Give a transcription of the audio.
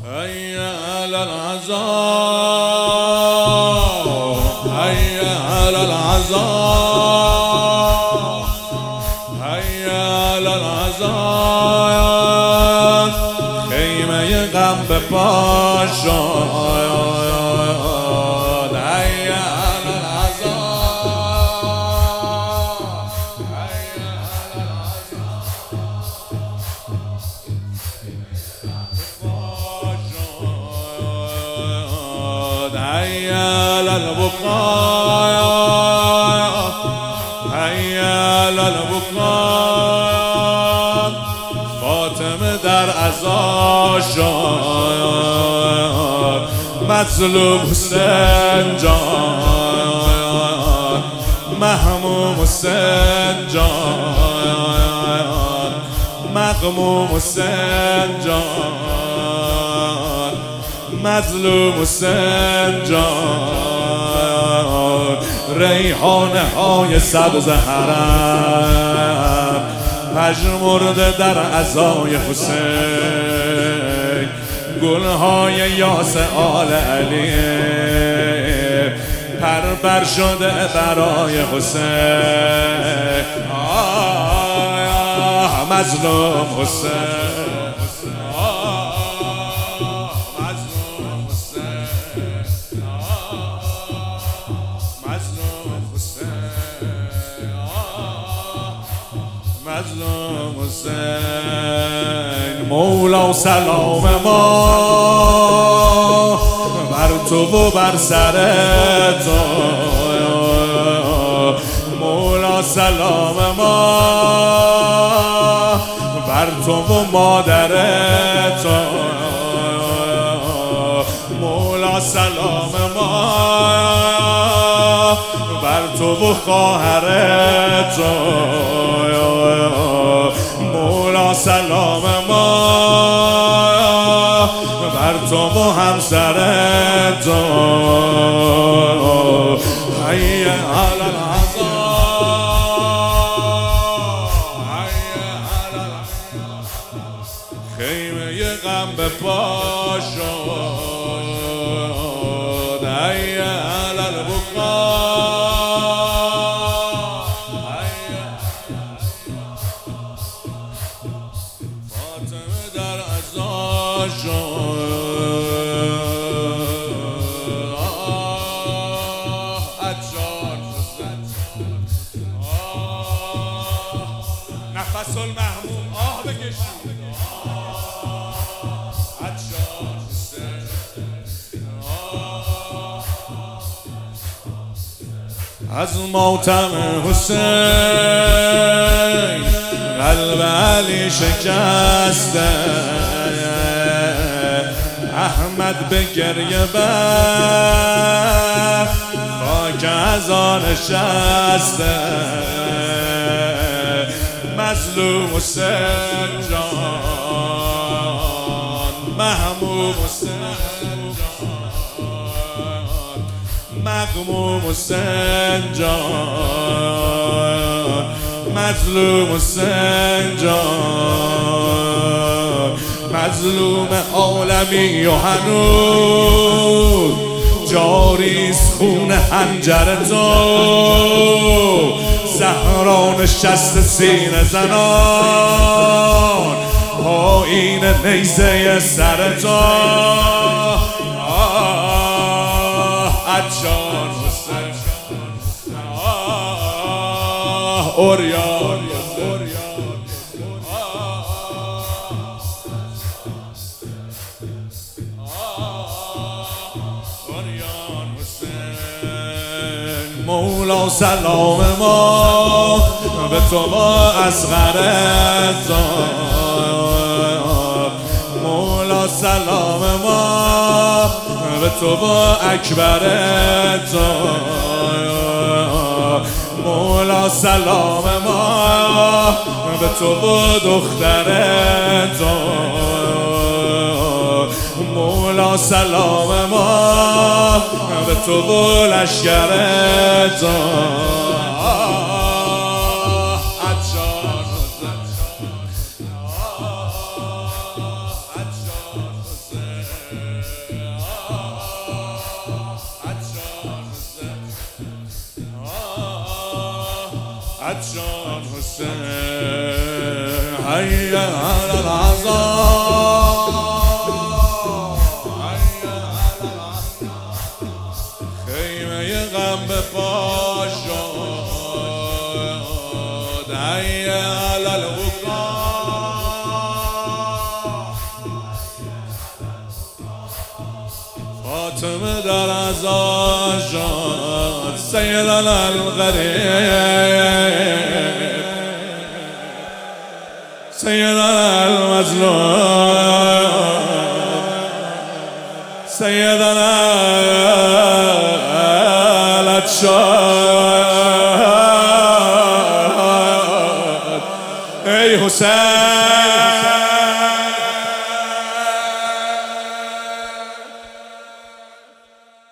هيا على العزاء هيا على العزاء هيا على العزاء خیمه غم به پا شد هيا على العزاء هيا على العزاء هيا على البقاء هيا على البقاء فاطمه در عزا شد مظلوم حسین جان محموم حسین جان مغموم حسین جان مظلوم حسین جان ریحانه های سبز حرم پژمرده در عزای حسین گلهای یاس آل علی پربر شده برای حسین مظلوم حسین مظلوم حسین مظلوم حسین مظلوم حسین مولا سلام ما بر تو و بر سر تو مولا سلام ما بر تو و مادر تو مولا سلام ما بر تو و خواهر تو مولا سلام ما بر تو و همسر تو هيا على العزاء هيا على العزاء خیمه غم به پا شد هيا على البقاء هيا فاطمه در عزا شد نفس المحموم آه بکشید از ماتم حسین قلب علی شکسته احمد به گریه بر خاک از آن نشسته مظلوم حسین جان محموم حسین جان مغموم حسین جان مظلوم حسین جان مظلوم عالمی و هنوز جاریست خون حنجر تو زهرا نشست سینه زنان پایین نیزه سر تو عطشان حسین اوریان مولا سلام ما به تو با اصغر مولا سلام ما به تو با اکبر مولا سلام ما به تو با دختر مولا سلام ما به تو و لشکر تو عطشان حسین حي على العذاب حي على العذاب خیمه غم به پا شد حي على الوقا فاطمه در عزا شد سیدنا الغریب سيدنا المظلوم سيدنا العطشان ای حسین